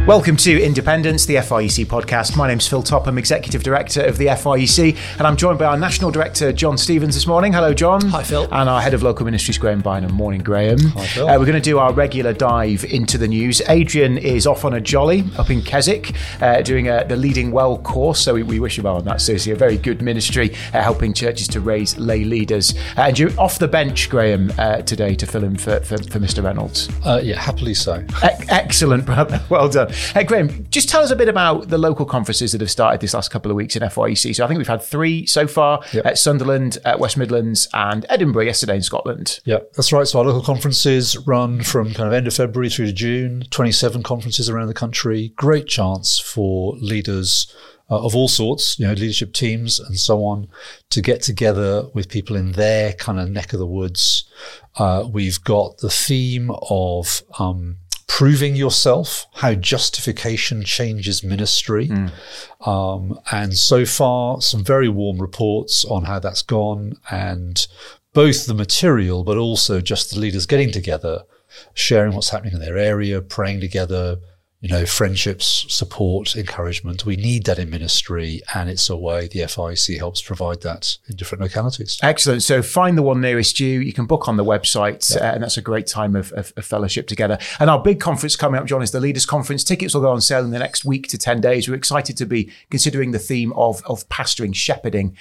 Welcome to Independence, the FIEC podcast. My name's Phil Topham, Executive Director of the FIEC, and I'm joined by our National Director, John Stevens, this morning. Hello, John. Hi, Phil. And our Head of Local Ministries, Graham Bynum. Morning, Graham. Hi, Phil. We're going to do our regular dive into the news. Adrian is off on a jolly up in Keswick, doing the Leading Well course, so we wish him well on that. Seriously, a very good ministry, helping churches to raise lay leaders. And you're off the bench, Graham, today to fill in for Mr. Reynolds. Yeah, happily so. Excellent, brother. Well done. Hey, Graham, just tell us a bit about the local conferences that have started this last couple of weeks in FIEC. So I think we've had 3 so far, at Sunderland, West Midlands and Edinburgh yesterday in Scotland. Yeah, that's right. So our local conferences run from kind of end of February through to June, 27 conferences around the country. Great chance for leaders of all sorts, leadership teams and so on, to get together with people in their kind of neck of the woods. We've got the theme of proving yourself, how justification changes ministry. And so far, some very warm reports on how that's gone, and both the material, but also just the leaders getting together, sharing what's happening in their area, praying together, friendships, support, encouragement. We need that in ministry, and it's a way the FIEC helps provide that in different localities. Excellent. So find the one nearest you. You can book on the website, and that's a great time of fellowship together. And our big conference coming up, John, is the Leaders Conference. Tickets will go on sale in the next week to 10 days. We're excited to be considering the theme of pastoring, shepherding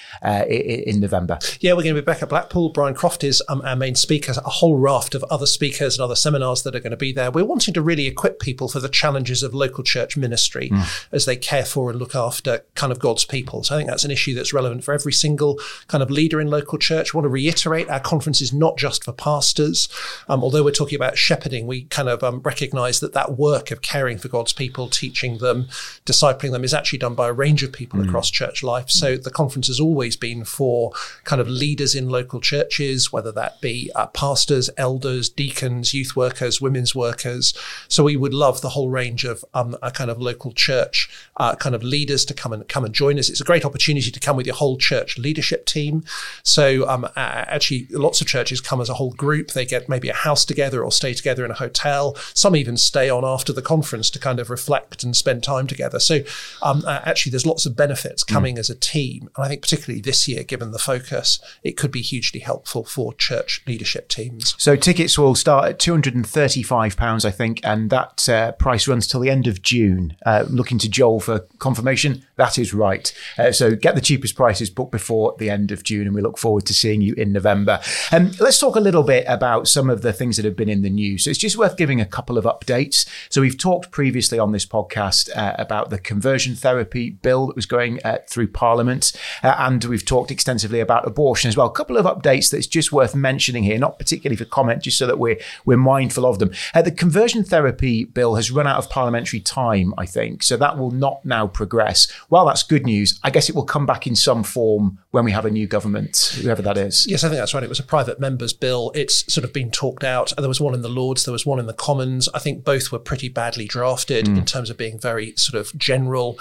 in November. Yeah, we're going to be back at Blackpool. Brian Croft is our main speaker, a whole raft of other speakers and other seminars that are going to be there. We're wanting to really equip people for the challenges of local church ministry as they care for and look after kind of God's people. So I think that's an issue that's relevant for every single kind of leader in local church. We want to reiterate our conference is not just for pastors. Although we're talking about shepherding, we kind of recognise that work of caring for God's people, teaching them, discipling them is actually done by a range of people across church life. So the conference has always been for kind of leaders in local churches, whether that be pastors, elders, deacons, youth workers, women's workers. So we would love the whole range of a kind of local church kind of leaders to come and join us. It's a great opportunity to come with your whole church leadership team. So actually, lots of churches come as a whole group. They get maybe a house together or stay together in a hotel. Some even stay on after the conference to kind of reflect and spend time together. So actually, there's lots of benefits coming as a team. And I think particularly this year, given the focus, it could be hugely helpful for church leadership teams. So tickets will start at £235, I think, and that price runs till the end of June. Looking to Joel for confirmation. That is right. So get the cheapest prices booked before the end of June, and we look forward to seeing you in November. Let's talk a little bit about some of the things that have been in the news. So it's just worth giving a couple of updates. So we've talked previously on this podcast about the conversion therapy bill that was going through Parliament, and we've talked extensively about abortion as well. A couple of updates that's just worth mentioning here, not particularly for comment, just so that we're mindful of them. The conversion therapy bill has run out of parliamentary time, I think, so that will not now progress. While that's good news, I guess it will come back in some form when we have a new government, whoever that is. Yes, I think that's right. It was a private member's bill. It's sort of been talked out. There was one in the Lords, there was one in the Commons. I think both were pretty badly drafted in terms of being very sort of general.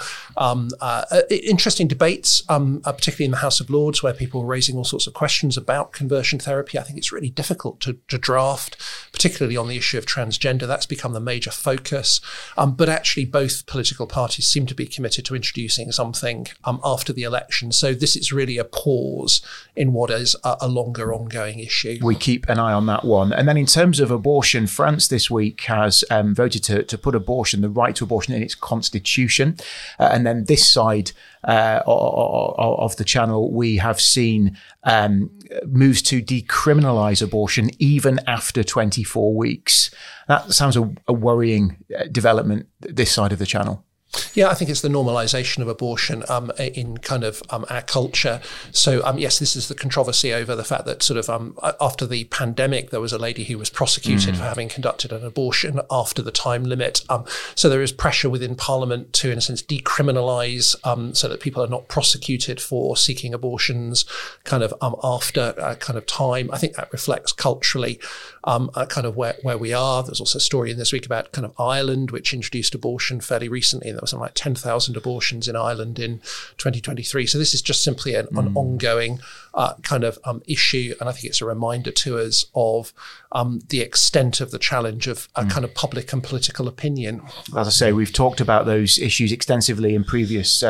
Interesting debates, particularly in the House of Lords, where people were raising all sorts of questions about conversion therapy. I think it's really difficult to draft, particularly on the issue of transgender. That's become the major focus. But actually, both political parties seem to be committed to introducing something after the election. So this is really a pause in what is a longer ongoing issue. We keep an eye on that one. And then in terms of abortion, France this week has voted to put abortion, the right to abortion, in its constitution. And then this side of the channel, we have seen moves to decriminalise abortion even after 24 weeks. That sounds a worrying development this side of the channel. Yeah, I think it's the normalisation of abortion in kind of our culture. So, yes, this is the controversy over the fact that sort of after the pandemic, there was a lady who was prosecuted for having conducted an abortion after the time limit. So there is pressure within Parliament to, in a sense, decriminalise so that people are not prosecuted for seeking abortions kind of after kind of time. I think that reflects culturally kind of where we are. There's also a story in this week about kind of Ireland, which introduced abortion fairly recently, and there was something like 10,000 abortions in Ireland in 2023. So this is just simply an ongoing issue. And I think it's a reminder to us of the extent of the challenge of kind of public and political opinion. As I say, we've talked about those issues extensively in previous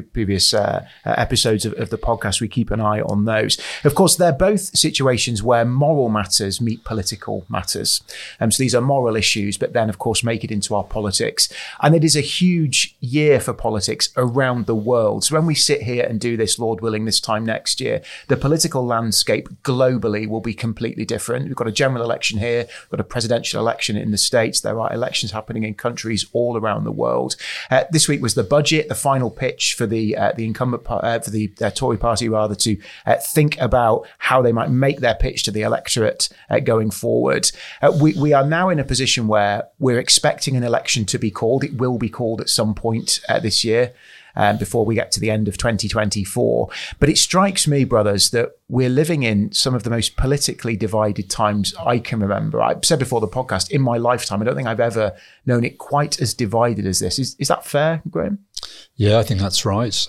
episodes of the podcast. We keep an eye on those. Of course, they're both situations where moral matters meet political matters. So these are moral issues, but then, of course, make it into our politics. And it is a huge year for politics around the world. So when we sit here and do this, Lord willing, this time next year, the political landscape globally will be completely different. We've got a general election here. We've got a presidential election in the States. There are elections happening in countries all around the world. This week was the budget, the final pitch for the incumbent for the Tory party, rather, to think about how they might make their pitch to the electorate going forward. We are now in a position where we're expecting an election to be called. It will be called at some point this year. Before we get to the end of 2024. But it strikes me, brothers, that we're living in some of the most politically divided times I can remember. I've said before the podcast, in my lifetime, I don't think I've ever known it quite as divided as this. Is that fair, Graham? Yeah, I think that's right.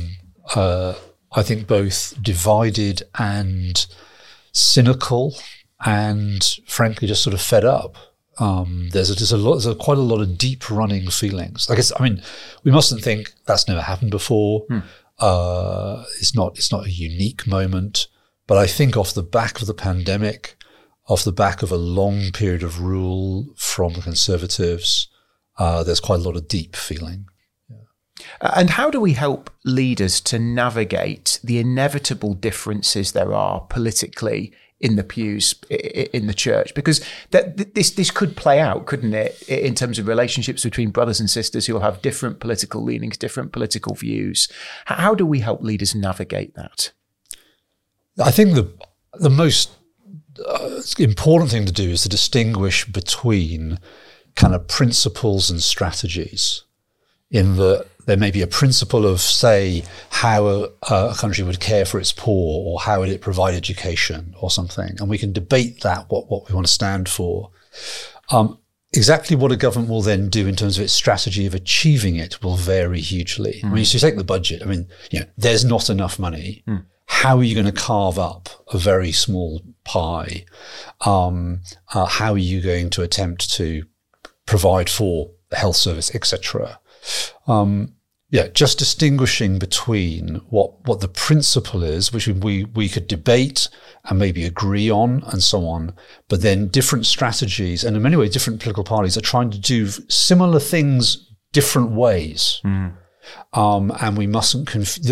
I think both divided and cynical and, frankly, just sort of fed up. There's quite a lot of deep running feelings. We mustn't think that's never happened before. It's not a unique moment, but I think off the back of the pandemic, off the back of a long period of rule from the Conservatives, there's quite a lot of deep feeling. And how do we help leaders to navigate the inevitable differences there are politically in the pews in the church? Because this could play out, couldn't it, in terms of relationships between brothers and sisters who will have different political leanings, different political views. How do we help leaders navigate that? I think the most important thing to do is to distinguish between kind of principles and strategies. In that there may be a principle of, say, how a country would care for its poor, or how would it provide education or something. And we can debate that, what we want to stand for. Exactly what a government will then do in terms of its strategy of achieving it will vary hugely. I mean, so you take the budget. There's not enough money. How are you going to carve up a very small pie? How are you going to attempt to provide for the health service, etc.? Just distinguishing between what the principle is, which we could debate and maybe agree on and so on, but then different strategies, and in many ways different political parties are trying to do similar things different ways. And we mustn't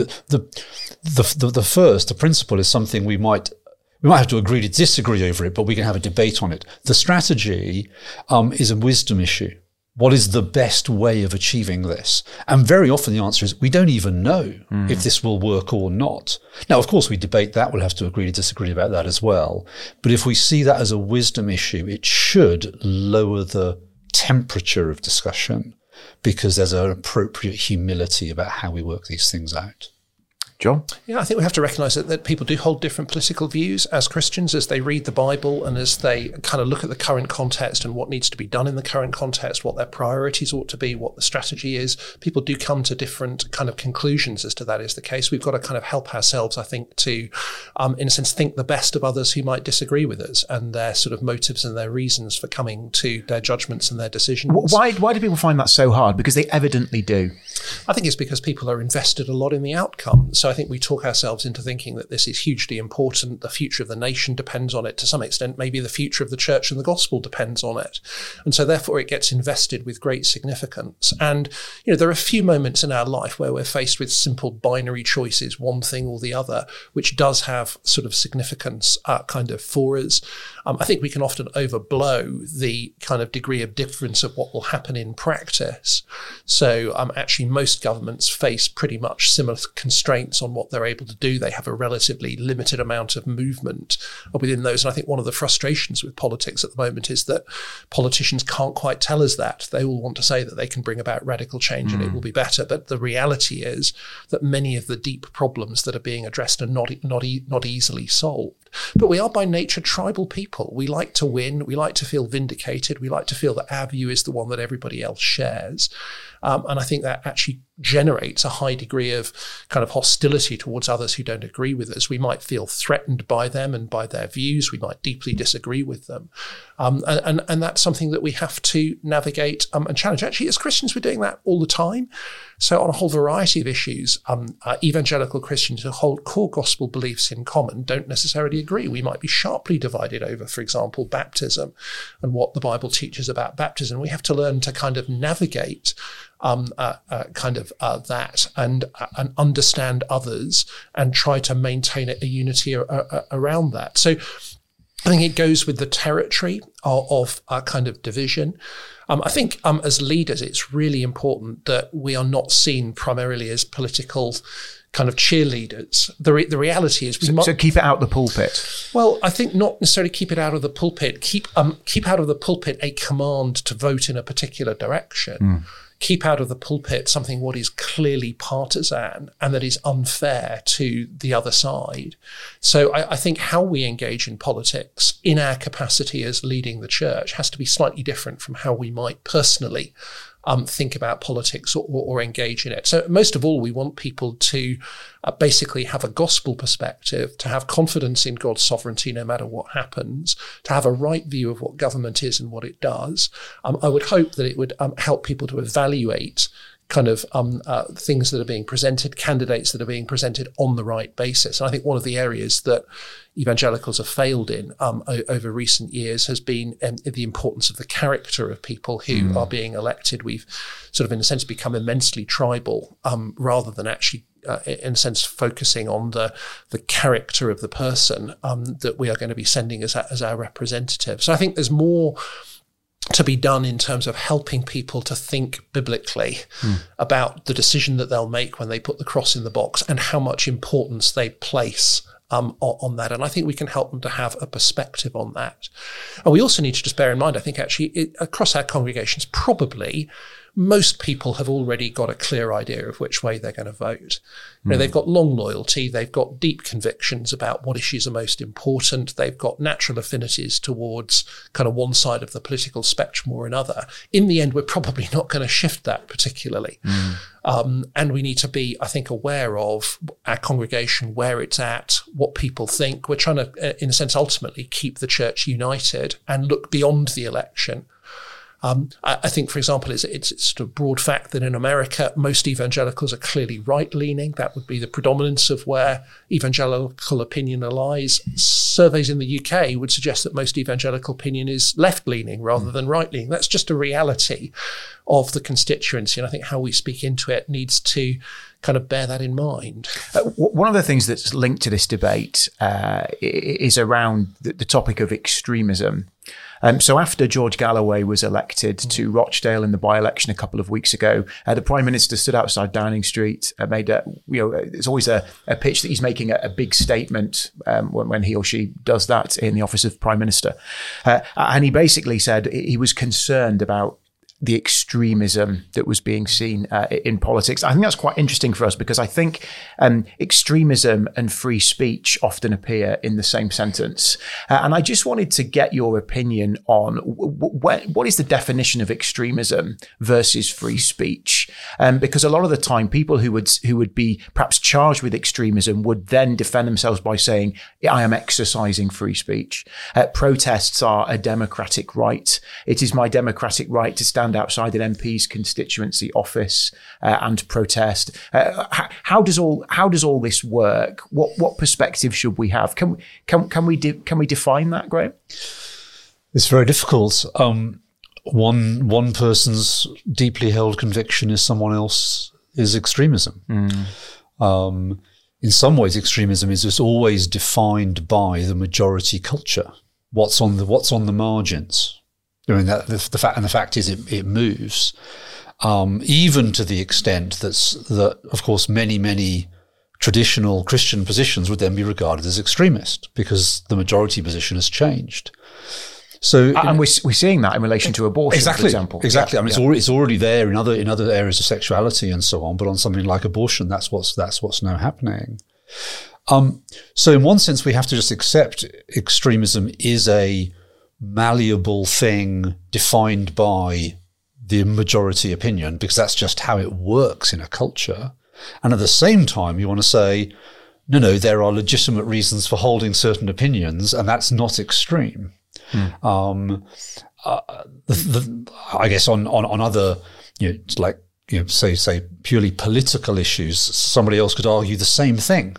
the principle is something we might have to agree to disagree over it, but we can have a debate on it. The strategy is a wisdom issue. What is the best way of achieving this? And very often the answer is we don't even know if this will work or not. Now, of course, we debate that. We'll have to agree to disagree about that as well. But if we see that as a wisdom issue, it should lower the temperature of discussion, because there's an appropriate humility about how we work these things out. John? Yeah, I think we have to recognise that people do hold different political views as Christians, as they read the Bible and as they kind of look at the current context and what needs to be done in the current context, what their priorities ought to be, what the strategy is. People do come to different kind of conclusions as to that is the case. We've got to kind of help ourselves, I think, to, in a sense, think the best of others who might disagree with us and their sort of motives and their reasons for coming to their judgments and their decisions. Why do people find that so hard? Because they evidently do. I think it's because people are invested a lot in the outcome. So I think we talk ourselves into thinking that this is hugely important. The future of the nation depends on it. To some extent, maybe the future of the church and the gospel depends on it. And so therefore it gets invested with great significance. And, there are a few moments in our life where we're faced with simple binary choices, one thing or the other, which does have sort of significance kind of for us. I think we can often overblow the kind of degree of difference of what will happen in practice. So actually most governments face pretty much similar constraints on what they're able to do. They have a relatively limited amount of movement within those. And I think one of the frustrations with politics at the moment is that politicians can't quite tell us that. They all want to say that they can bring about radical change and it will be better. But the reality is that many of the deep problems that are being addressed are not easily solved. But we are by nature tribal people. We like to win. We like to feel vindicated. We like to feel that our view is the one that everybody else shares. And I think that actually generates a high degree of kind of hostility towards others who don't agree with us. We might feel threatened by them and by their views. We might deeply disagree with them. And that's something that we have to navigate and challenge. Actually, as Christians, we're doing that all the time. So on a whole variety of issues, evangelical Christians who hold core gospel beliefs in common don't necessarily agree. We might be sharply divided over, for example, baptism and what the Bible teaches about baptism. We have to learn to kind of navigate that and understand others and try to maintain a unity around that. So I think it goes with the territory of kind of division. I think as leaders, it's really important that we are not seen primarily as political kind of cheerleaders. The reality is so keep it out the pulpit. Well, I think not necessarily keep it out of the pulpit. Keep out of the pulpit a command to vote in a particular direction. Keep out of the pulpit something what is clearly partisan and that is unfair to the other side. So I think how we engage in politics in our capacity as leading the church has to be slightly different from how we might personally think about politics or engage in it. So most of all, we want people to basically have a gospel perspective, to have confidence in God's sovereignty no matter what happens, to have a right view of what government is and what it does. I would hope that it would help people to evaluate kind of things that are being presented, candidates that are being presented on the right basis. And I think one of the areas that evangelicals have failed in over recent years has been the importance of the character of people who are being elected. We've sort of, in a sense, become immensely tribal rather than actually, in a sense, focusing on the character of the person that we are going to be sending as our representative. So I think there's more to be done in terms of helping people to think biblically about the decision that they'll make when they put the cross in the box and how much importance they place on that. And I think we can help them to have a perspective on that. And we also need to just bear in mind, I think actually across our congregations, probably most people have already got a clear idea of which way they're going to vote. You know, they've got long loyalty, they've got deep convictions about what issues are most important, they've got natural affinities towards kind of one side of the political spectrum or another. In the end, we're probably not going to shift that particularly. And we need to be, I think, aware of our congregation, where it's at, what people think. We're trying to, in a sense, ultimately keep the church united and look beyond the election. I think, for example, it's sort of broad fact that in America, most evangelicals are clearly right-leaning. That would be the predominance of where evangelical opinion lies. Surveys in the UK would suggest that most evangelical opinion is left-leaning rather than right-leaning. That's just a reality of the constituency. And I think how we speak into it needs to kind of bear that in mind. One of the things that's linked to this debate is around the topic of extremism. So after George Galloway was elected to Rochdale in the by-election a couple of weeks ago, the Prime Minister stood outside Downing Street, made it's always a pitch that he's making a big statement when he or she does that in the office of Prime Minister. And he basically said he was concerned about the extremism that was being seen in politics. I think that's quite interesting for us because I think extremism and free speech often appear in the same sentence. And I just wanted to get your opinion on what is the definition of extremism versus free speech? Because a lot of the time, people who would be perhaps charged with extremism would then defend themselves by saying, I am exercising free speech. Protests are a democratic right. It is my democratic right to stand outside an MP's constituency office and protest. How does all this work? What perspective should we have? Can we define that, Graham? It's very difficult. One person's deeply held conviction is someone else is extremism. In some ways, extremism is just always defined by the majority culture. What's on the margins. I mean, the fact is it moves, even to the extent that of course many traditional Christian positions would then be regarded as extremist because the majority position has changed. So, and we're seeing that in relation to abortion, for example. Exactly. I mean, it's already there in other areas of sexuality and so on. But on something like abortion, that's what's now happening. So in one sense, we have to just accept extremism is a malleable thing defined by the majority opinion because that's just how it works in a culture. And at the same time, you want to say, no, there are legitimate reasons for holding certain opinions, and that's not extreme. I guess on other, say purely political issues, somebody else could argue the same thing.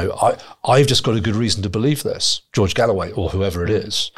I've just got a good reason to believe this, George Galloway or whoever it is.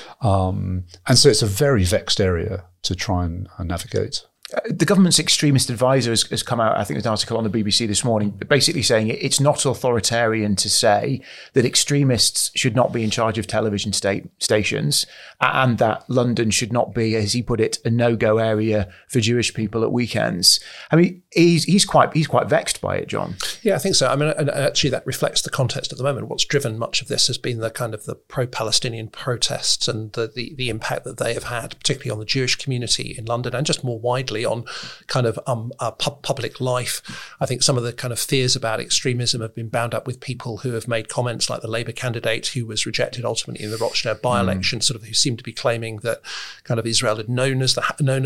And so it's a very vexed area to try and navigate. The government's extremist advisor has come out, I think, with an article on the BBC this morning, basically saying it's not authoritarian to say that extremists should not be in charge of television stations and that London should not be, as he put it, a no-go area for Jewish people at weekends. I mean, he's quite vexed by it, John. Yeah, I think so. I mean, and actually that reflects the context at the moment. What's driven much of this has been the kind of the pro-Palestinian protests and the impact that they have had, particularly on the Jewish community in London and just more widely on kind of public life. I think some of the kind of fears about extremism have been bound up with people who have made comments like the Labour candidate who was rejected ultimately in the Rochdale by-election, sort of who seemed to be claiming that kind of Israel had known of the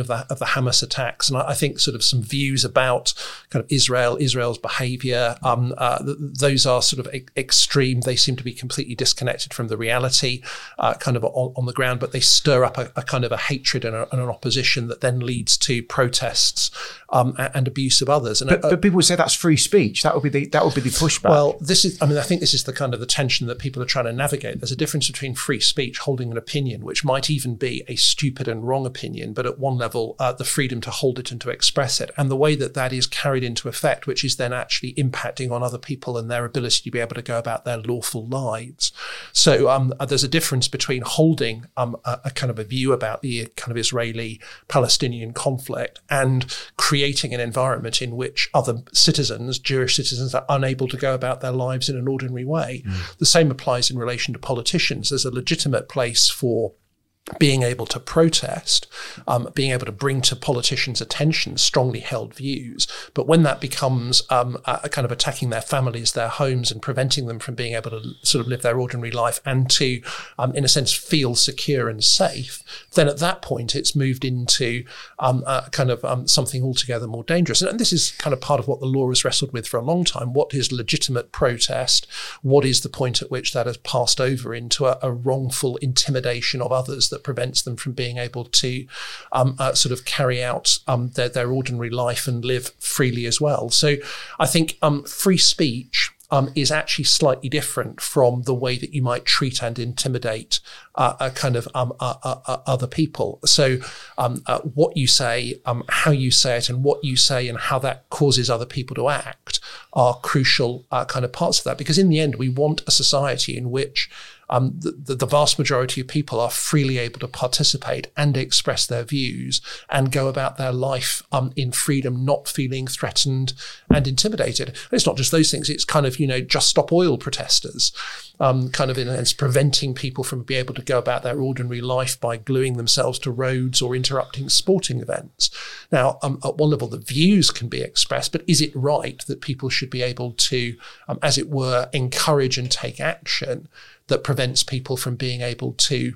Hamas attacks. And I think sort of some views about kind of Israel's behaviour, those are sort of extreme. They seem to be completely disconnected from the reality kind of on the ground, but they stir up a kind of a hatred and an opposition that then leads to protests and abuse of others. And but people would say that's free speech. That would be the pushback. Well, I think this is the kind of the tension that people are trying to navigate. There's a difference between free speech, holding an opinion, which might even be a stupid and wrong opinion, but at one level, the freedom to hold it and to express it, and the way that is carried into effect, which is then actually impacting on other people and their ability to be able to go about their lawful lives. So there's a difference between holding a kind of a view about the kind of Israeli-Palestinian conflict and creating an environment in which other citizens, Jewish citizens, are unable to go about their lives in an ordinary way. The same applies in relation to politicians. There's a legitimate place for being able to protest, being able to bring to politicians' attention strongly held views. But when that becomes a kind of attacking their families, their homes, and preventing them from being able to sort of live their ordinary life and to, in a sense, feel secure and safe, then at that point it's moved into kind of something altogether more dangerous. And this is kind of part of what the law has wrestled with for a long time. What is legitimate protest? What is the point at which that has passed over into a wrongful intimidation of others that prevents them from being able to sort of carry out their ordinary life and live freely as well. So I think free speech is actually slightly different from the way that you might treat and intimidate kind of other people. So what you say, how you say it, and what you say and how that causes other people to act are crucial kind of parts of that. Because in the end, we want a society in which the vast majority of people are freely able to participate and express their views and go about their life in freedom, not feeling threatened and intimidated. And it's not just those things. It's kind of, just stop oil protesters, kind of in a sense preventing people from being able to go about their ordinary life by gluing themselves to roads or interrupting sporting events. Now, at one level, the views can be expressed, but is it right that people should be able to, as it were, encourage and take action that prevents people from being able to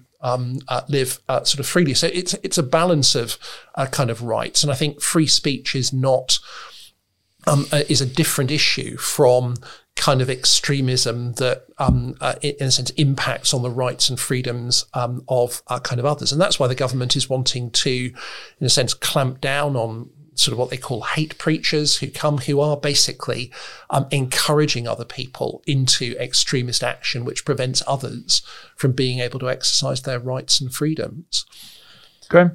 live sort of freely? So it's a balance of kind of rights, and I think free speech is not is a different issue from kind of extremism that, in a sense, impacts on the rights and freedoms of kind of others, and that's why the government is wanting to, in a sense, clamp down on sort of what they call hate preachers who are basically encouraging other people into extremist action, which prevents others from being able to exercise their rights and freedoms. Graham?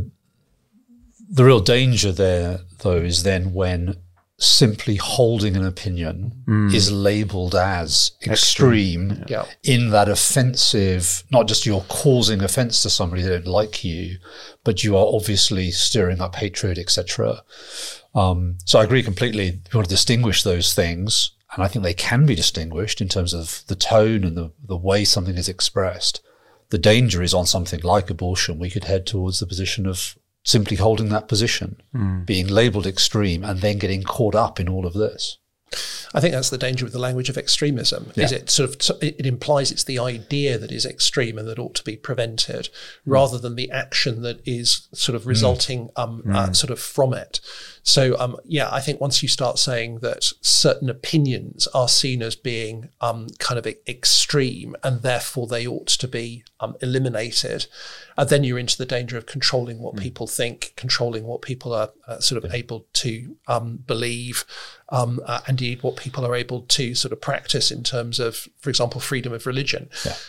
The real danger there, though, is then when simply holding an opinion is labelled as extreme in that offensive, not just you're causing offence to somebody that don't like you, but you are obviously stirring up hatred, etc. So I agree completely. We want to distinguish those things, and I think they can be distinguished in terms of the tone and the way something is expressed. The danger is on something like abortion, we could head towards the position of simply holding that position, being labelled extreme and then getting caught up in all of this. I think that's the danger with the language of extremism. Is it sort of it implies it's the idea that is extreme and that ought to be prevented, rather than the action that is sort of resulting sort of from it. So I think once you start saying that certain opinions are seen as being kind of extreme and therefore they ought to be eliminated, then you're into the danger of controlling what people think, controlling what people are sort of able to believe, indeed what people are able to sort of practice in terms of, for example, freedom of religion.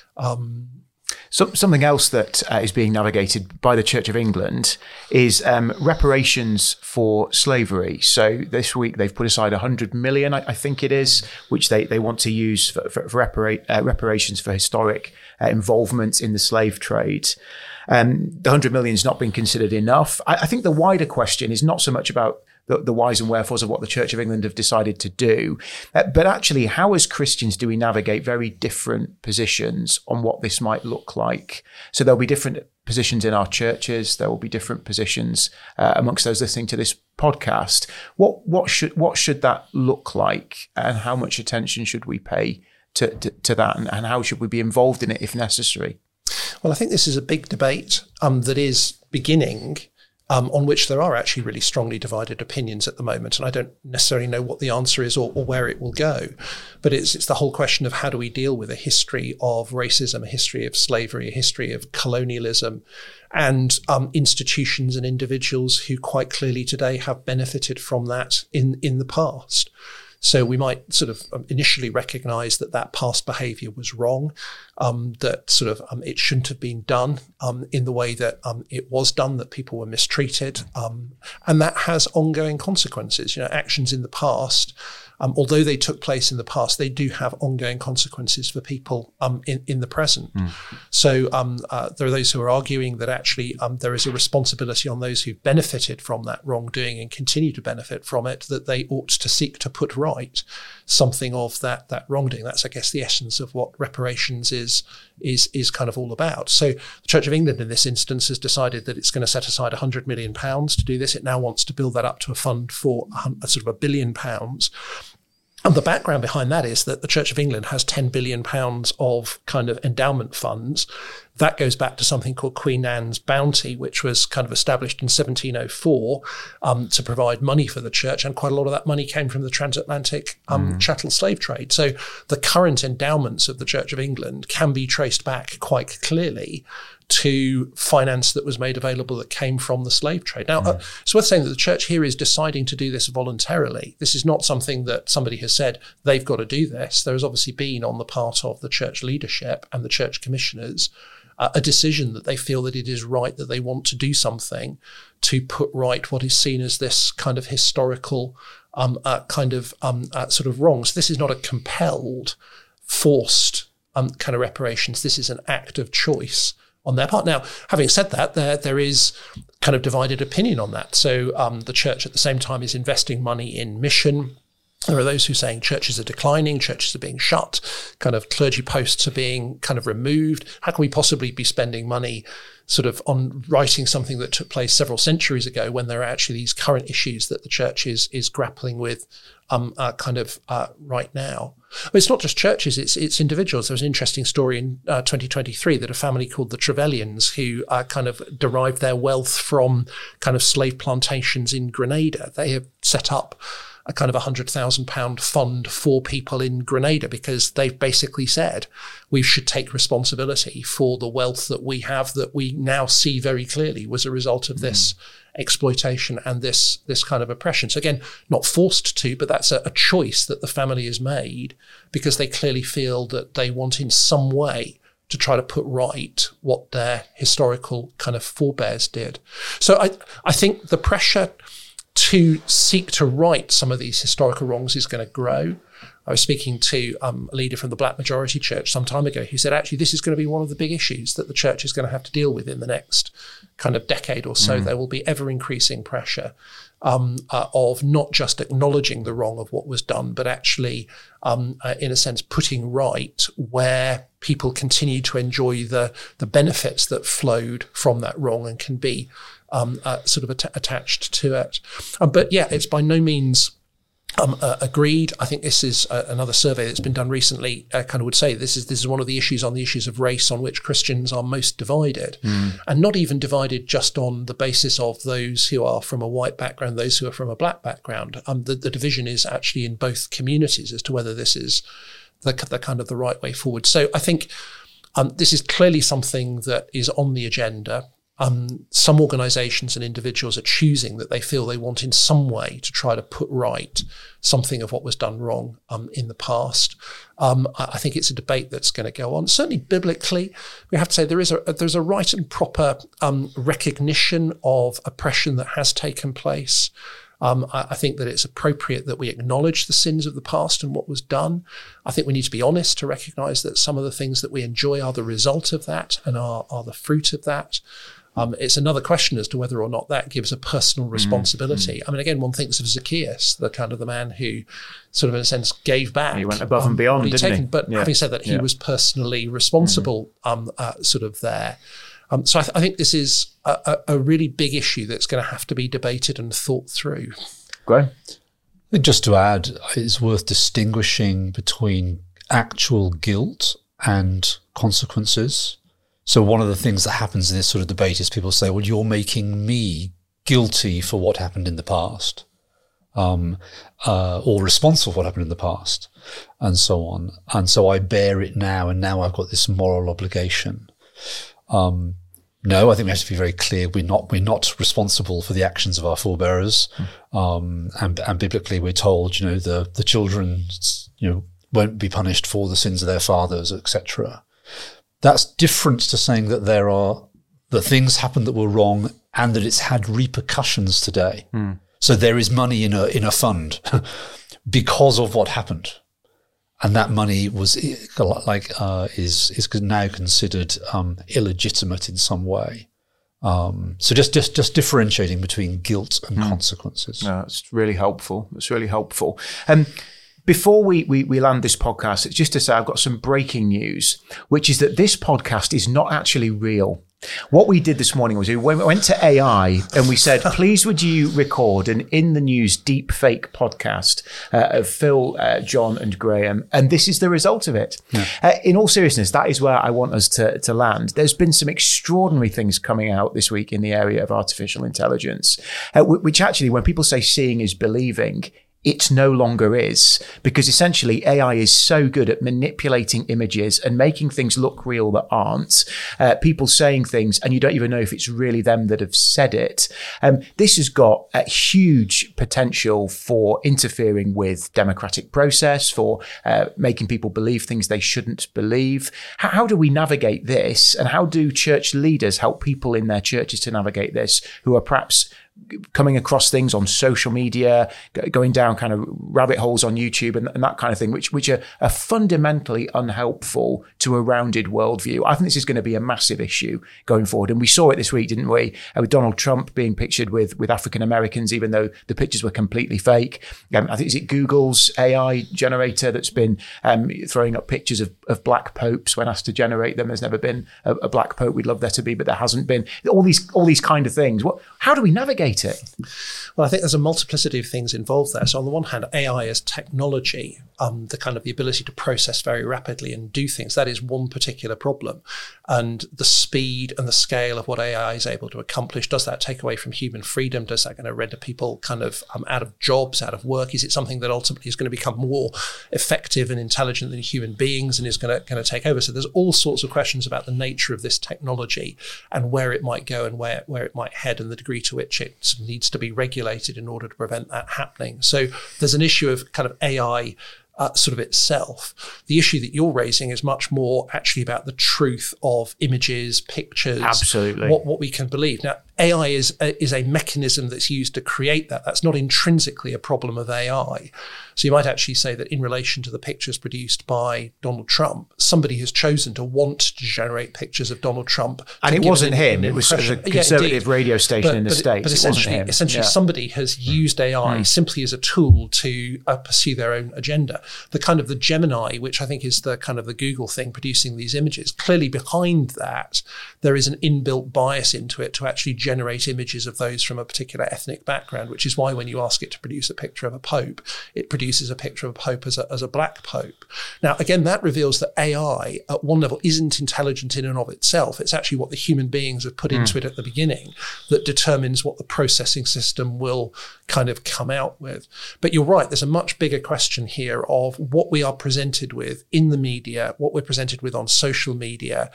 Something else that is being navigated by the Church of England is reparations for slavery. So this week they've put aside 100 million, I think it is, which they want to use for reparations for historic involvement in the slave trade. The 100 million has not been considered enough. I think the wider question is not so much about the whys and wherefores of what the Church of England have decided to do. But actually, how as Christians do we navigate very different positions on what this might look like? So there'll be different positions in our churches. There will be different positions amongst those listening to this podcast. What should that look like, and how much attention should we pay to that, and how should we be involved in it if necessary? Well, I think this is a big debate that is beginning, on which there are actually really strongly divided opinions at the moment. And I don't necessarily know what the answer is or where it will go. But it's the whole question of how do we deal with a history of racism, a history of slavery, a history of colonialism, and institutions and individuals who quite clearly today have benefited from that in the past. So we might sort of initially recognise that past behaviour was wrong, that sort of it shouldn't have been done in the way that it was done, that people were mistreated, and that has ongoing consequences. Actions in the past, although they took place in the past, they do have ongoing consequences for people in the present. So there are those who are arguing that actually there is a responsibility on those who've benefited from that wrongdoing and continue to benefit from it, that they ought to seek to put right something of that wrongdoing. That's, I guess, the essence of what reparations is kind of all about. So the Church of England in this instance has decided that it's going to set aside £100 million to do this. It now wants to build that up to a fund for sort of £1 billion. And the background behind that is that the Church of England has £10 billion of kind of endowment funds. That goes back to something called Queen Anne's Bounty, which was kind of established in 1704 to provide money for the church. And quite a lot of that money came from the transatlantic chattel slave trade. So the current endowments of the Church of England can be traced back quite clearly to finance that was made available that came from the slave trade. Now, it's worth saying that the church here is deciding to do this voluntarily. This is not something that somebody has said they've got to do this. There has obviously been on the part of the church leadership and the church commissioners a decision that they feel that it is right, that they want to do something to put right what is seen as this kind of historical sort of wrong. So this is not a compelled, forced kind of reparations. This is an act of choice on their part. Now, having said that, there is kind of divided opinion on that. So the church at the same time is investing money in mission. There are those who are saying churches are declining, churches are being shut, kind of clergy posts are being kind of removed. How can we possibly be spending money sort of on writing something that took place several centuries ago when there are actually these current issues that the church is grappling with right now? But it's not just churches, it's individuals. There was an interesting story in 2023 that a family called the Trevelyan's, who kind of derived their wealth from kind of slave plantations in Grenada. They have set up a kind of £100,000 fund for people in Grenada because they've basically said we should take responsibility for the wealth that we have, that we now see very clearly was a result of this exploitation and this kind of oppression. So again, not forced to, but that's a choice that the family has made because they clearly feel that they want in some way to try to put right what their historical kind of forebears did. So I think the pressure to seek to right some of these historical wrongs is going to grow. I was speaking to a leader from the Black Majority Church some time ago who said, actually, this is going to be one of the big issues that the church is going to have to deal with in the next kind of decade or so. There will be ever increasing pressure of not just acknowledging the wrong of what was done, but actually, in a sense, putting right where people continue to enjoy the benefits that flowed from that wrong and can be sort of attached to it. But yeah, it's by no means Agreed. I think this is another survey that's been done recently. Kind of would say this is one of the issues of race on which Christians are most divided, and not even divided just on the basis of those who are from a white background, those who are from a black background. The division is actually in both communities as to whether this is the kind of the right way forward. So I think this is clearly something that is on the agenda. Some organisations and individuals are choosing that they feel they want in some way to try to put right something of what was done wrong in the past. I think it's a debate that's going to go on. Certainly biblically, we have to say there's a right and proper recognition of oppression that has taken place. I think that it's appropriate that we acknowledge the sins of the past and what was done. I think we need to be honest to recognise that some of the things that we enjoy are the result of that and are the fruit of that. It's another question as to whether or not that gives a personal responsibility. I mean, again, one thinks of Zacchaeus, the man who sort of, in a sense, gave back. He went above and beyond, didn't he? But having said that, he was personally responsible sort of there. So I think this is a really big issue that's going to have to be debated and thought through. Graham? I think just to add, it's worth distinguishing between actual guilt and consequences. So one of the things that happens in this sort of debate is people say, well, you're making me guilty for what happened in the past, or responsible for what happened in the past, and so on. And so I bear it now, and now I've got this moral obligation. No, I think we have to be very clear. We're not responsible for the actions of our forebearers. And biblically we're told, the children, won't be punished for the sins of their fathers, etc. That's different to saying that that things happened that were wrong and that it's had repercussions today. So there is money in a fund because of what happened. And that money was is now considered illegitimate in some way. So just differentiating between guilt and consequences. No, it's really helpful. It's really helpful. Before we land this podcast, it's just to say I've got some breaking news, which is that this podcast is not actually real. What we did this morning was we went to AI and we said, please would you record an In the News deep fake podcast of Phil, John and Graham. And this is the result of it. Yeah. In all seriousness, that is where I want us to land. There's been some extraordinary things coming out this week in the area of artificial intelligence, which actually, when people say seeing is believing, it no longer is, because essentially AI is so good at manipulating images and making things look real that aren't. People saying things and you don't even know if it's really them that have said it. This has got a huge potential for interfering with democratic process, for making people believe things they shouldn't believe. How do we navigate this? And how do church leaders help people in their churches to navigate this who are perhaps coming across things on social media, going down kind of rabbit holes on YouTube and that kind of thing, which are fundamentally unhelpful to a rounded worldview? I think this is going to be a massive issue going forward. And we saw it this week, didn't we? With Donald Trump being pictured with African Americans, even though the pictures were completely fake. I think, is it Google's AI generator that's been throwing up pictures of black popes when asked to generate them? There's never been a black pope. We'd love there to be, but there hasn't been. All these kind of things. How do we navigate it? Well, I think there's a multiplicity of things involved there. So on the one hand, AI as technology, the ability to process very rapidly and do things, that is one particular problem. And the speed and the scale of what AI is able to accomplish, does that take away from human freedom? Does that going to render people kind of out of jobs, out of work? Is it something that ultimately is going to become more effective and intelligent than human beings and is going to take over? So there's all sorts of questions about the nature of this technology and where it might go and where it might head and the degree to which it needs to be regulated in order to prevent that happening. So there's an issue of kind of AI sort of itself. The issue that you're raising is much more actually about the truth of images, pictures, absolutely, what we can believe. Now, AI is a mechanism that's used to create that. That's not intrinsically a problem of AI. So you might actually say that in relation to the pictures produced by Donald Trump, somebody has chosen to want to generate pictures of Donald Trump. And it wasn't him. It was a conservative radio station in the States. But essentially somebody has used AI simply as a tool to pursue their own agenda. The Gemini, which I think is the kind of the Google thing producing these images, clearly behind that, there is an inbuilt bias into it to actually generate images of those from a particular ethnic background, which is why when you ask it to produce a picture of a pope, it produces a picture of a pope as a black pope. Now, again, that reveals that AI at one level isn't intelligent in and of itself. It's actually what the human beings have put into it at the beginning that determines what the processing system will kind of come out with. But you're right, there's a much bigger question here of what we are presented with in the media, what we're presented with on social media.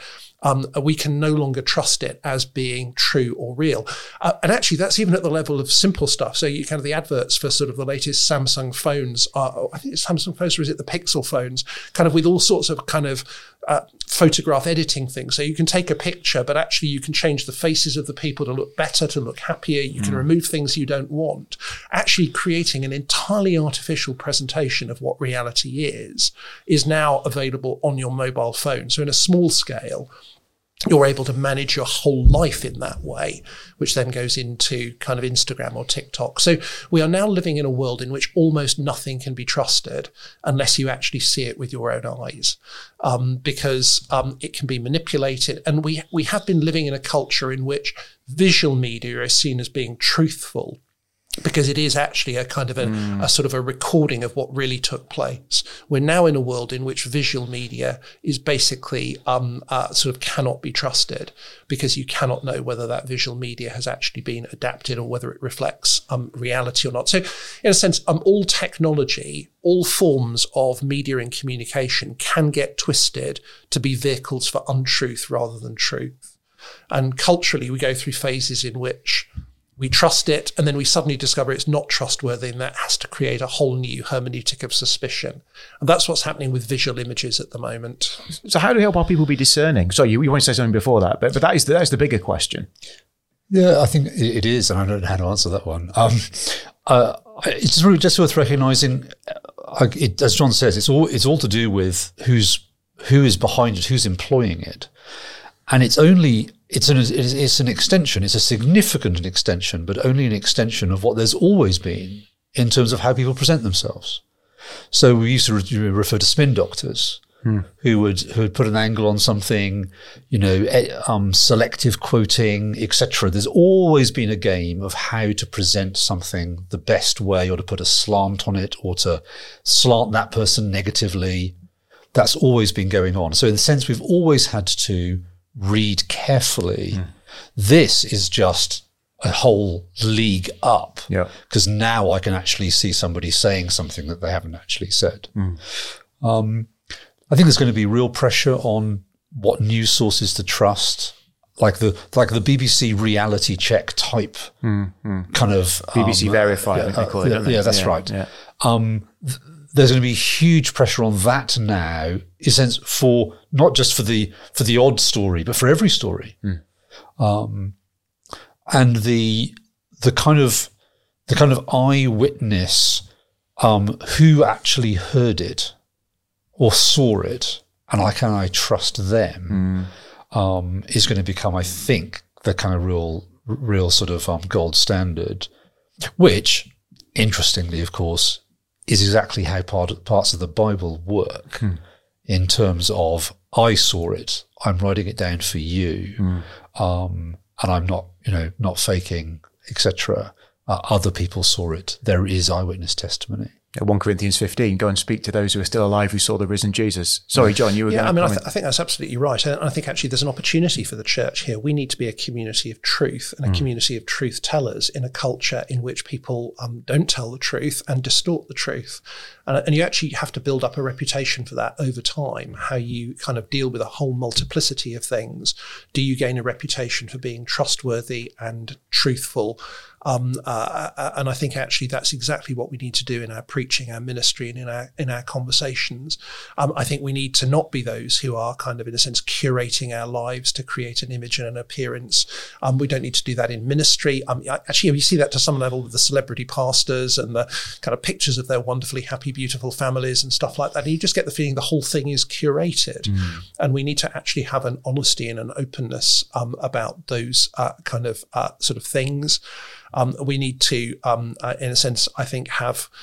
We can no longer trust it as being true or real. And actually, that's even at the level of simple stuff. So you kind of the adverts for sort of the latest Samsung phones, I think it's Samsung phones, or is it the Pixel phones, kind of with all sorts of kind of photograph editing things. So you can take a picture, but actually you can change the faces of the people to look better, to look happier. You can remove things you don't want. Actually creating an entirely artificial presentation of what reality is now available on your mobile phone. So in a small scale, you're able to manage your whole life in that way, which then goes into kind of Instagram or TikTok. So we are now living in a world in which almost nothing can be trusted unless you actually see it with your own eyes, because it can be manipulated. And we have been living in a culture in which visual media is seen as being truthful, because it is actually a kind of a sort of a recording of what really took place. We're now in a world in which visual media is basically sort of cannot be trusted, because you cannot know whether that visual media has actually been adapted or whether it reflects reality or not. So in a sense, all technology, all forms of media and communication can get twisted to be vehicles for untruth rather than truth. And culturally, we go through phases in which we trust it, and then we suddenly discover it's not trustworthy, and that has to create a whole new hermeneutic of suspicion. And that's what's happening with visual images at the moment. So how do we help our people be discerning? Sorry, you want to say something before that, but that is the bigger question. Yeah, I think it is, and I don't know how to answer that one. It's really just worth recognising, as John says, it's all to do with who is behind it, who's employing it, and it's an extension. It's a significant extension, but only an extension of what there's always been in terms of how people present themselves. So we used to refer to spin doctors who would put an angle on something, selective quoting, etc. There's always been a game of how to present something the best way, or to put a slant on it, or to slant that person negatively. That's always been going on. So in a sense, we've always had to read carefully. This is just a whole league up, because now I can actually see somebody saying something that they haven't actually said. I think there's going to be real pressure on what news sources to trust, like the BBC reality check type kind of BBC Verify, I think they call it, don't they? Yeah, that's right. Yeah. There's going to be huge pressure on that now, in a sense, for not just for the odd story, but for every story. And the kind of eyewitness who actually heard it or saw it, and can I trust them, is going to become, I think, the kind of real sort of gold standard, which, interestingly, of course, is exactly how parts of the Bible work, in terms of, I saw it, I'm writing it down for you, and I'm not faking, etc. Other people saw it. There is eyewitness testimony. 1 Corinthians 15, go and speak to those who are still alive who saw the risen Jesus. Sorry, John, you were going to comment. I think that's absolutely right. And I think actually there's an opportunity for the church here. We need to be a community of truth and a community of truth tellers in a culture in which people don't tell the truth and distort the truth. And you actually have to build up a reputation for that over time, how you kind of deal with a whole multiplicity of things. Do you gain a reputation for being trustworthy and truthful? And I think actually that's exactly what we need to do in our preaching, our ministry, and in our conversations. I think we need to not be those who are kind of, in a sense, curating our lives to create an image and an appearance. We don't need to do that in ministry. Actually, you see that to some level with the celebrity pastors and the kind of pictures of their wonderfully happy, beautiful families and stuff like that. And you just get the feeling the whole thing is curated. And we need to actually have an honesty and an openness about those kind of sort of things. We need to, in a sense, I think, have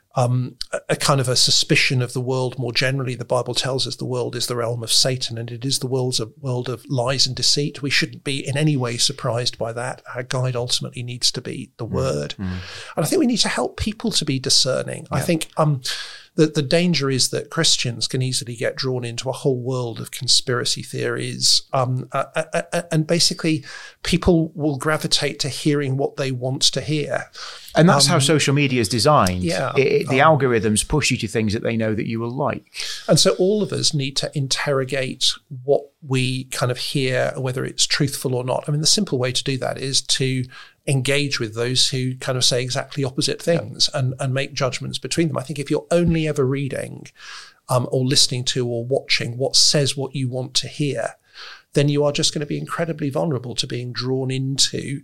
a kind of a suspicion of the world more generally. The Bible tells us the world is the realm of Satan, and it is the world of lies and deceit. We shouldn't be in any way surprised by that. Our guide ultimately needs to be the word. And I think we need to help people to be discerning. I think the danger is that Christians can easily get drawn into a whole world of conspiracy theories, and basically people will gravitate to hearing what they want to hear. And that's how social media is designed. Yeah. The algorithms push you to things that they know that you will like. And so all of us need to interrogate what we kind of hear, whether it's truthful or not. I mean, the simple way to do that is to engage with those who kind of say exactly opposite things and make judgments between them. I think if you're only ever reading or listening to or watching what says what you want to hear, then you are just going to be incredibly vulnerable to being drawn into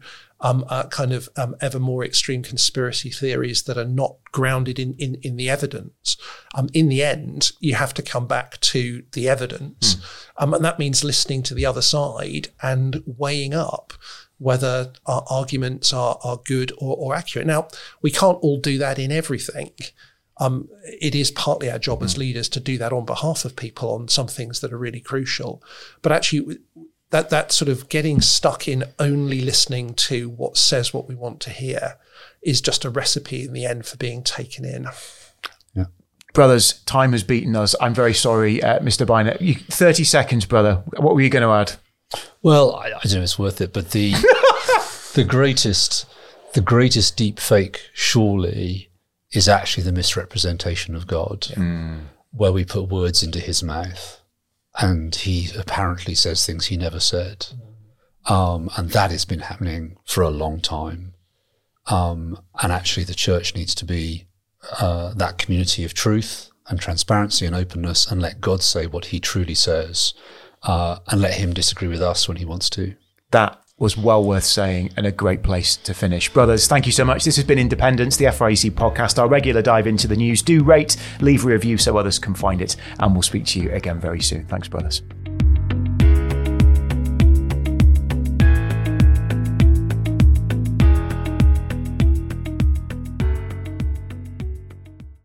ever more extreme conspiracy theories that are not grounded in the evidence. In the end, you have to come back to the evidence. And that means listening to the other side and weighing up whether our arguments are good or accurate. Now, we can't all do that in everything. It is partly our job as leaders to do that on behalf of people on some things that are really crucial. But actually, that sort of getting stuck in only listening to what says what we want to hear is just a recipe in the end for being taken in. Yeah. Brothers, time has beaten us. I'm very sorry, Mr. Byner. 30 seconds, brother. What were you going to add? Well, I don't know if it's worth it, but the greatest deep fake surely is actually the misrepresentation of God, where we put words into his mouth and he apparently says things he never said. And that has been happening for a long time. And actually the church needs to be that community of truth and transparency and openness, and let God say what he truly says, and let him disagree with us when he wants to. That was well worth saying and a great place to finish. Brothers, thank you so much. This has been Independence, the FREC podcast, our regular dive into the news. Do rate, leave a review so others can find it, and we'll speak to you again very soon. Thanks, brothers.